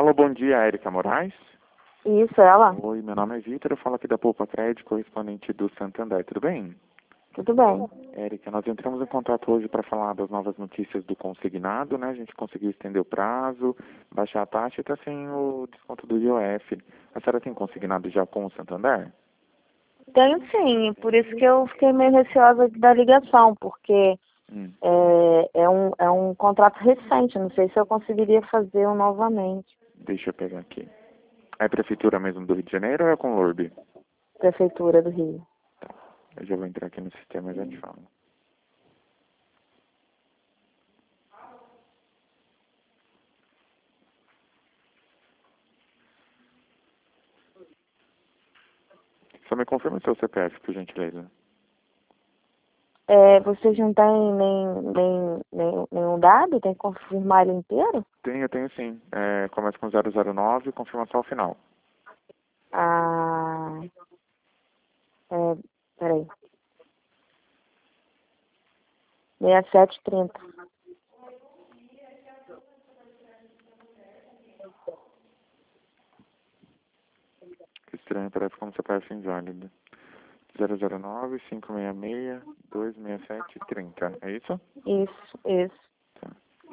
Alô, bom dia, Érica Moraes. Isso, ela? Oi, meu nome é Vitor, eu falo aqui da Poupa Crédito, correspondente do Santander, tudo bem? Tudo bem. Érica, nós entramos em contato hoje para falar das novas notícias do consignado, né? A gente conseguiu estender o prazo, baixar a taxa e está sem o desconto do IOF. A senhora tem consignado já com o Santander? Tenho sim, por isso que eu fiquei meio receosa da ligação, porque é um contrato recente, não sei se eu conseguiria fazer um novamente. Deixa eu pegar aqui. É Prefeitura mesmo do Rio de Janeiro ou é com o LORB? Prefeitura do Rio. Eu já vou entrar aqui no sistema e já te falo. Só me confirma o seu CPF, por gentileza. Vocês não têm nenhum dado? Tem que confirmar ele inteiro? Tenho sim. Começa com 009, confirmação ao final. Ah, peraí. 6730. Que estranho, parece como CPF inválido. 009-566-267-30. É isso? Isso. Tá.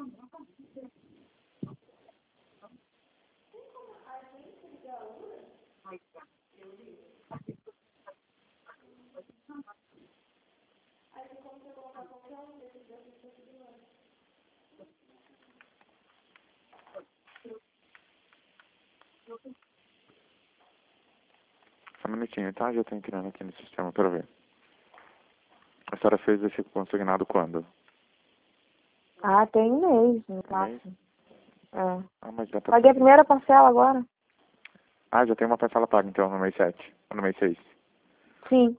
Só um minutinho, tá? Já tô entrando aqui no sistema para ver. A senhora fez esse consignado quando? Ah, tem um mês, no Um mês? máximo. É. Mas já tá... Paguei a primeira parcela agora. Já tem uma parcela paga então no mês 7. Ou no mês 6. Sim.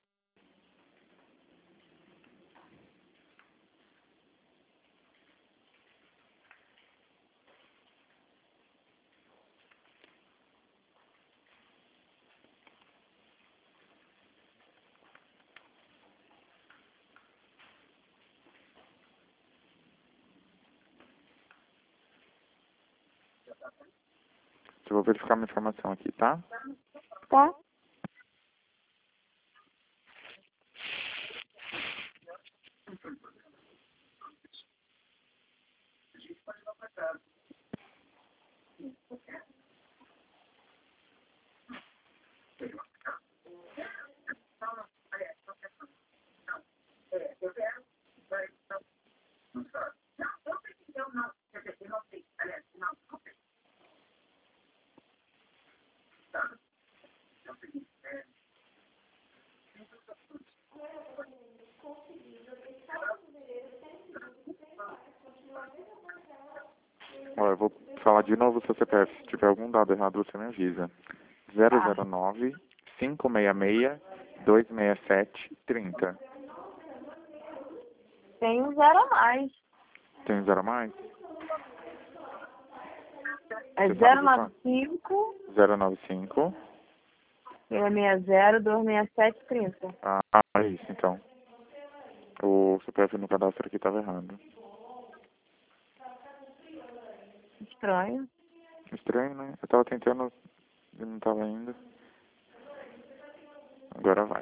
Eu vou verificar minha informação aqui, tá? Tá? Ó, eu vou falar de novo o seu CPF. Se tiver algum dado errado, você me avisa. Tá. 009-566-267-30. Tem um zero a mais. Tem 0 a mais? É Você sabe de quanto? 095 095. 660 26730. É isso então. O CPF no cadastro aqui estava errado. Estranho. Estranho, né? Eu tava tentando e não tava indo. Agora vai.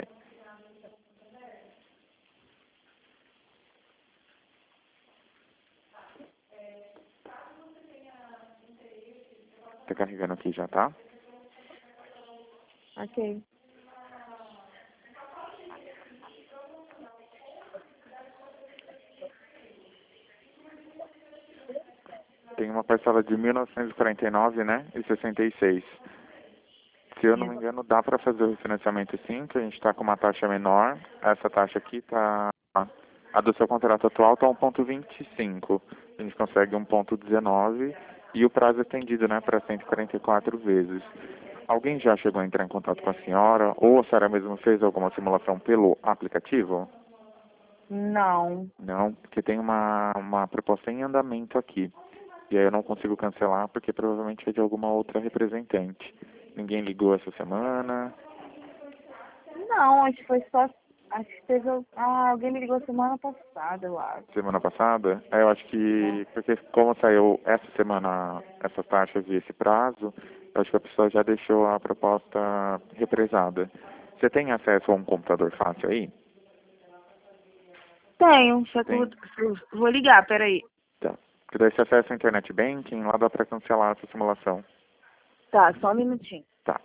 Tá carregando aqui já, tá? Ok. Tem uma parcela de 1.949, né? E 66. Se eu não me engano, dá para fazer o refinanciamento sim, que a gente está com uma taxa menor. Essa taxa aqui tá... A do seu contrato atual tá 1,25. A gente consegue 1,19 e o prazo estendido, né, para 144 vezes. Alguém já chegou a entrar em contato com a senhora ou a senhora mesmo fez alguma simulação pelo aplicativo? Não. Não, porque tem uma proposta em andamento aqui. E aí eu não consigo cancelar porque provavelmente é de alguma outra representante. Ninguém ligou essa semana. Não, acho que foi só Acho que teve. Ah, alguém me ligou semana passada, eu acho. Semana passada? Eu acho que, porque como saiu essa semana essas taxas e esse prazo, eu acho que a pessoa já deixou a proposta represada. Você tem acesso a um computador fácil aí? Tenho, só que Tem? eu vou ligar, peraí. Tá. Porque daí você acessa o Internet Banking, lá dá pra cancelar essa simulação. Tá, só um minutinho. Tá.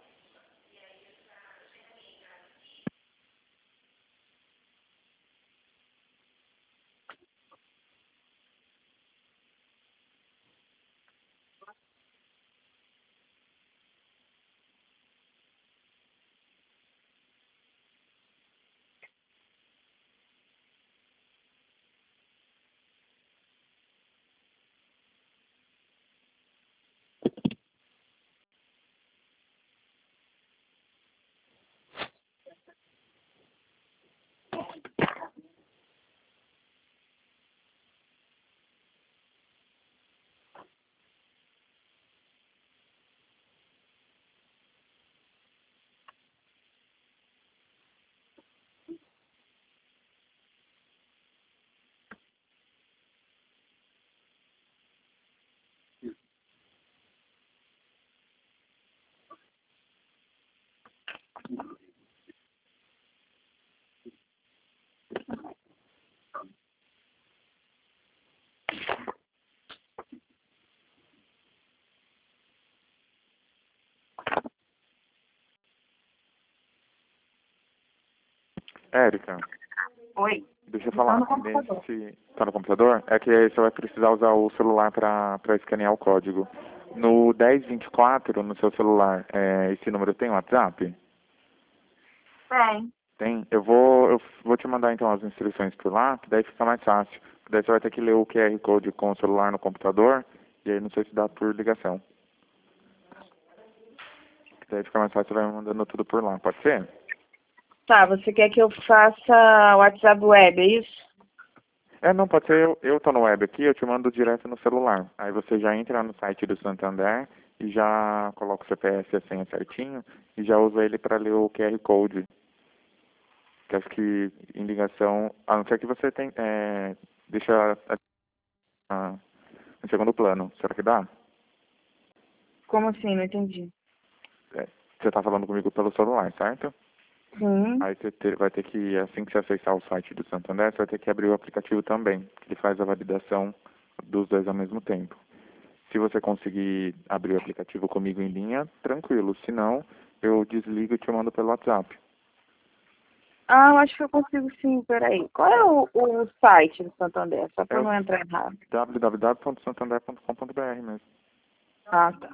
Érica, Oi. deixa eu Tá falar. no computador. Nesse... Tá no computador? É que aí você vai precisar usar o celular para escanear o código. No 1024, no seu celular, esse número tem WhatsApp? Tem. Tem? Eu vou te mandar então as instruções por lá, que daí fica mais fácil. Daí você vai ter que ler o QR Code com o celular no computador, e aí não sei se dá por ligação. Que daí fica mais fácil, você vai me mandando tudo por lá, pode ser? Tá, você quer que eu faça WhatsApp web, é isso? Não, pode ser eu tô no web aqui, eu te mando direto no celular. Aí você já entra no site do Santander e já coloca o CPF e a senha certinho e já usa ele para ler o QR Code. Que acho que em ligação, a não ser que você deixa no segundo plano. Será que dá? Como assim? Não entendi. Você está falando comigo pelo celular, certo? Sim. Aí você vai ter que, assim que você acessar o site do Santander, você vai ter que abrir o aplicativo também, que ele faz a validação dos dois ao mesmo tempo. Se você conseguir abrir o aplicativo comigo em linha, tranquilo. Se não, eu desligo e te mando pelo WhatsApp. Ah, eu acho que eu consigo sim, peraí. Qual é o site do Santander? Só É pra o não entrar errado. www.santander.com.br mesmo. Ah, tá.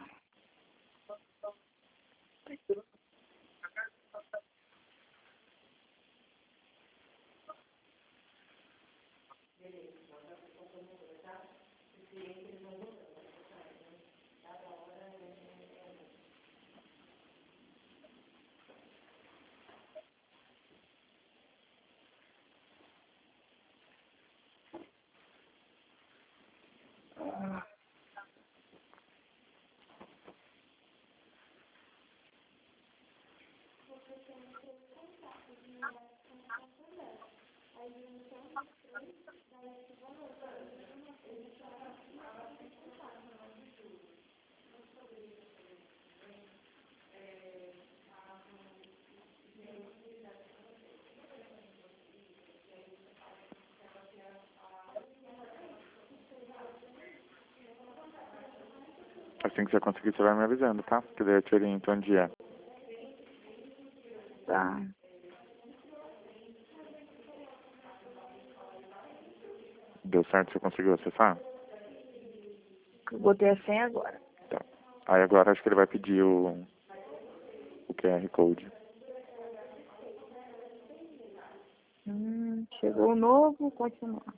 Assim que você conseguir, você vai me avisando, tá? Que daí eu te oriento onde é. Tá. Deu certo? Você conseguiu acessar? Eu botei a senha agora. Tá. Aí agora acho que ele vai pedir o QR Code. Chegou o novo, continuar.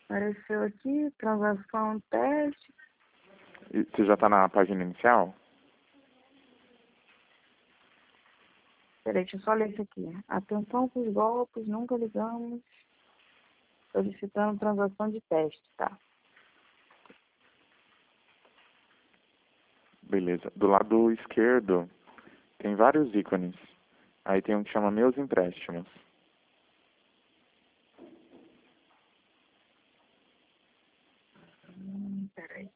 Apareceu aqui, transação, teste. E você já está na página inicial? Peraí, deixa eu só ler isso aqui. Atenção para os golpes, nunca ligamos. Solicitando transação de teste, tá? Beleza. Do lado esquerdo tem vários ícones. Aí tem um que chama Meus Empréstimos. Peraí.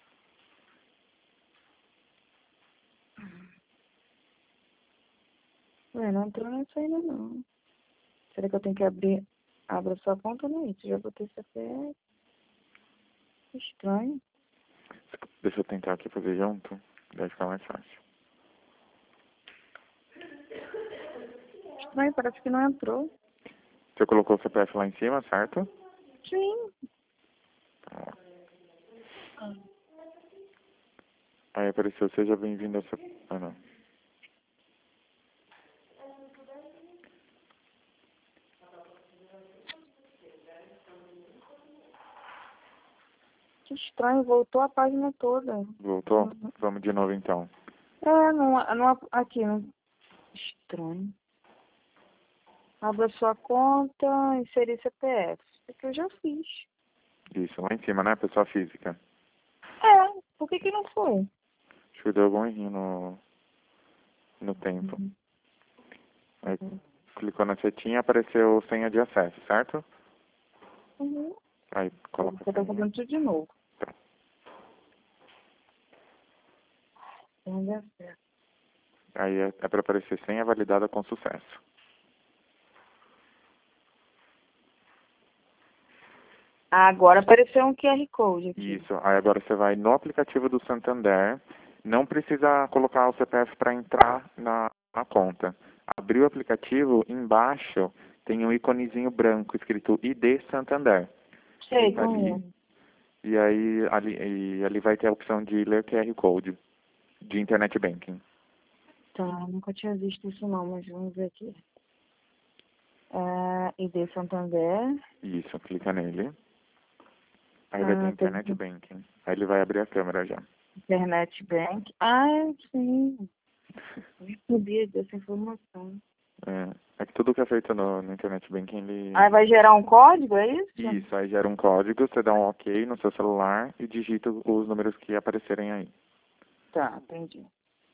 Ué, não entrou nessa ainda não. Será que eu tenho que abrir? Abra sua conta, não é isso? Já botei CPF. Estranho. Deixa eu tentar aqui fazer junto. Vai ficar mais fácil. Estranho, parece que não entrou. Você colocou o CPF lá em cima, certo? Sim. Tá. Aí apareceu, seja bem-vindo a... Ah, não. Que estranho, voltou a página toda. Voltou? Vamos de novo então. Não, aqui, não. Estranho. Abra sua conta, inserir CPF. Isso aqui eu já fiz. Isso, lá em cima, né? Pessoa física. Por que não foi? Acho que deu algum errinho no tempo. Aí clicou na setinha, apareceu senha de acesso, certo? Uhum. Aí coloca Você a tá senha. fazendo tudo de novo. Tá. Não deu certo. Aí é para aparecer senha validada com sucesso. Agora apareceu um QR Code aqui. Isso. Aí agora você vai no aplicativo do Santander. Não precisa colocar o CPF para entrar na conta. Abriu o aplicativo, embaixo tem um íconezinho branco escrito ID Santander. Sei, Clica ali. E aí ali vai ter a opção de ler QR Code de Internet Banking. Tá, nunca tinha visto isso não, mas vamos ver aqui. ID Santander. Isso, clica nele. Aí vai ter Internet Banking. Aí ele vai abrir a câmera já. Internet Bank. Sim. Nem sabia dessa informação. É que tudo que é feito no Internet Banking, ele... Aí vai gerar um código, é isso? Isso, aí gera um código, você dá um OK no seu celular e digita os números que aparecerem aí. Tá, entendi.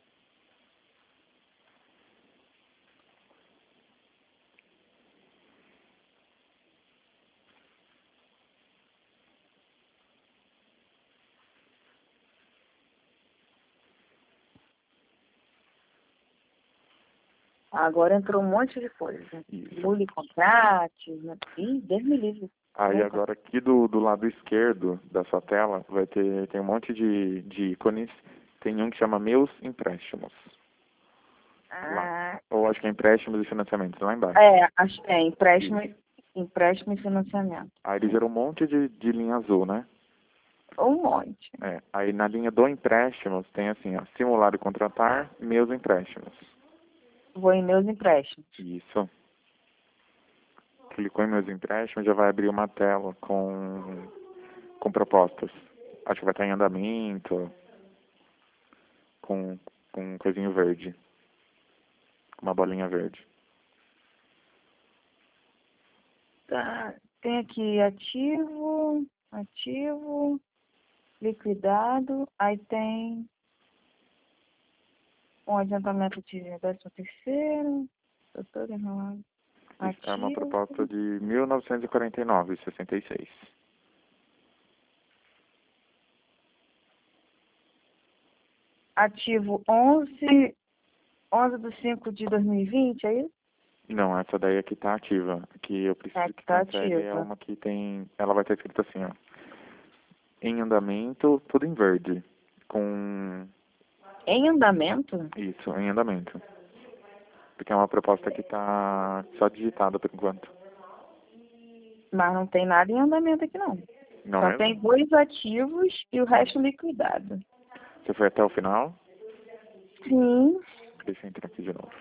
Agora entrou um monte de coisa. Bully contract, né? Ih, Deus me livre. Aí agora aqui do lado esquerdo da sua tela tem um monte de ícones. Tem um que chama Meus Empréstimos. Lá. Ou acho que é empréstimos e financiamentos, lá embaixo. Acho que é empréstimo e financiamento. Aí ele gerou um monte de linha azul, né? Um monte. Aí na linha do empréstimos tem assim, ó, simular e contratar, meus empréstimos. Vou em meus empréstimos. Isso. Clicou em meus empréstimos, já vai abrir uma tela com propostas. Acho que vai estar em andamento, com um coisinho verde. Com uma bolinha verde. Tá. Tem aqui ativo, liquidado, aí tem um adiantamento de 13º, doutor enrolado. Isso é uma proposta de 1949,66. Ativo 11/5/2020, é isso? Não, essa daí aqui tá ativa. Que eu preciso que tá cancele é ativa. uma que tem... Ela vai estar escrita assim, ó. Em andamento, tudo em verde. Com... Em andamento? Isso, em andamento. Porque é uma proposta que tá só digitada por enquanto. Mas não tem nada em andamento aqui não. Não Só mesmo? tem 2 ativos e o resto liquidado. Você foi até o final? Sim. Deixa eu entrar aqui de novo.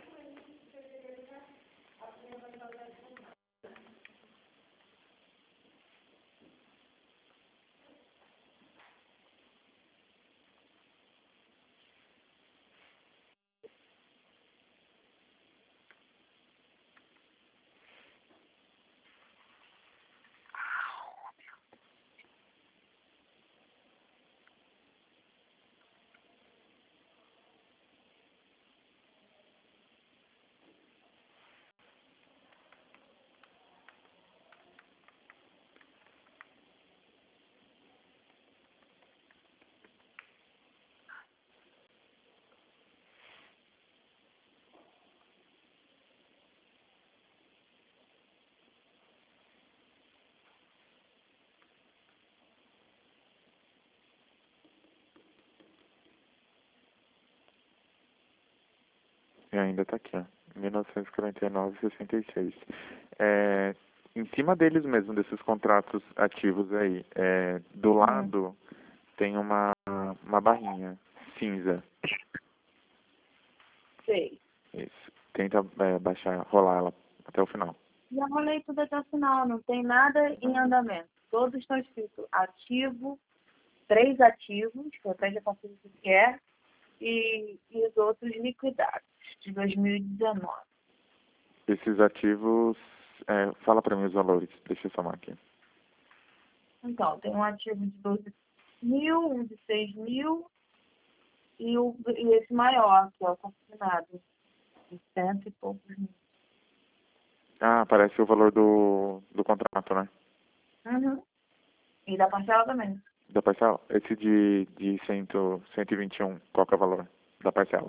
Ainda tá aqui, ó. 1949,66. Em cima deles mesmo, desses contratos ativos aí, do lado tem uma barrinha cinza. Sei. Isso. Tenta baixar, rolar ela até o final. Já rolei tudo até o final, não tem nada em andamento. Todos estão escritos ativo, 3 ativos, que eu até já consigo o que é, e os outros liquidados, de 2019. Esses ativos, fala para mim os valores, deixa eu somar aqui. Então, tem um ativo de 12 mil, um de 6 mil e esse maior, que é o consignado, de 100 e poucos mil. Ah, aparece o valor do contrato, né? Uhum. E da parcela também. Da parcela? Esse de 121, qual que é o valor da parcela?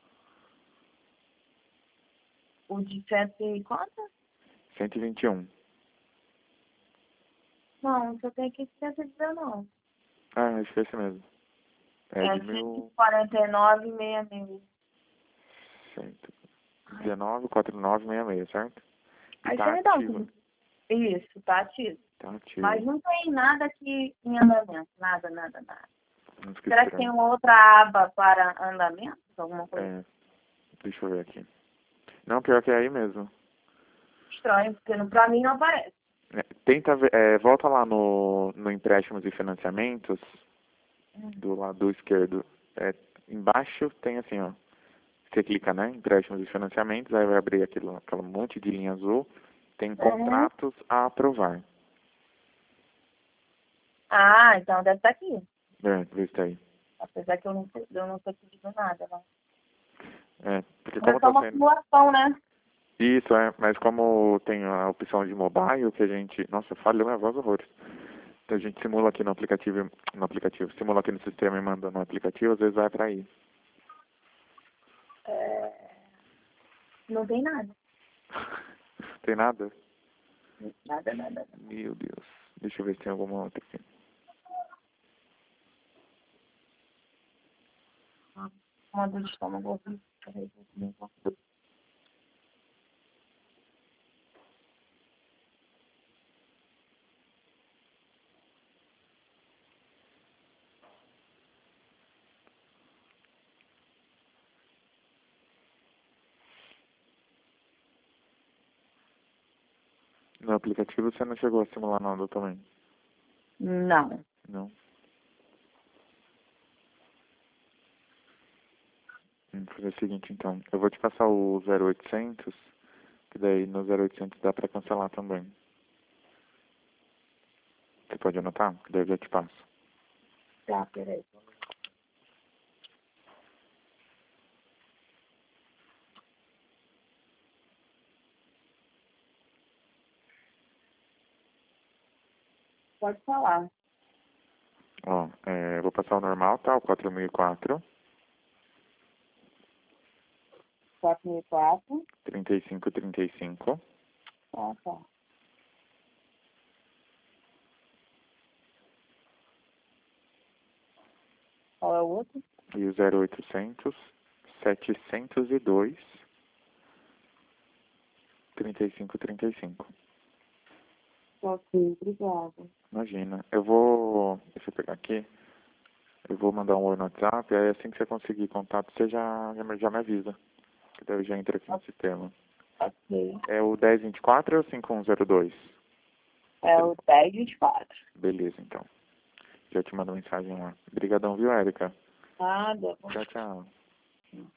O de 100 e quanto? 121. Não, só tem aqui 119. Ah, acho que é esse mesmo. É De 149,66. 119,4966, certo? E Aí tá você me dá ativo. Isso, tá ativo. Tá ativo. Mas não tem nada aqui em andamento. Nada, nada, nada. Vamos Será que tem uma outra aba para andamento? Alguma coisa? Deixa eu ver aqui. Não, pior que é aí mesmo. Estranho, porque pra mim não aparece. Tenta ver, volta lá no empréstimos e financiamentos, do lado esquerdo. Embaixo tem assim, ó. Você clica, né? Empréstimos e financiamentos, aí vai abrir aquela monte de linha azul. Tem contratos a aprovar. Ah, então deve estar aqui. Vê se tá aí. Apesar que eu não tô pedindo nada, não. Porque Mas como é tá uma saindo... simulação, né? Isso, mas como tem a opção de mobile, que a gente... Nossa, falhou minha voz horrores. Então a gente simula aqui no aplicativo, simula aqui no sistema e manda no aplicativo, às vezes vai pra aí. Não tem nada. Tem nada? Nada, nada. Meu Deus. Deixa eu ver se tem alguma outra aqui. Uma dor de estômago horrível. Peraí, vou comer alguma coisa. No aplicativo você não chegou a simular nada também? Não. Não? Vamos fazer o seguinte então. Eu vou te passar o 0800, que daí no 0800 dá pra cancelar também. Você pode anotar? Que daí eu já te passo. Tá, peraí. Pode falar. Ó, eu vou passar o normal, tá? O 4004. 4.004. 3535. Ah, tá. Qual é o outro? E o 0800 702 3535. Ok, obrigada. Imagina. Deixa eu pegar aqui. Eu vou mandar um oi no WhatsApp, aí assim que você conseguir contato, você já me avisa. Que daí eu já entro aqui no sistema. Ok. É o 1024 ou 5102? É o 1024. Beleza, então. Já te mando mensagem lá. Obrigadão, viu, Érica? Nada. Tchau, tchau.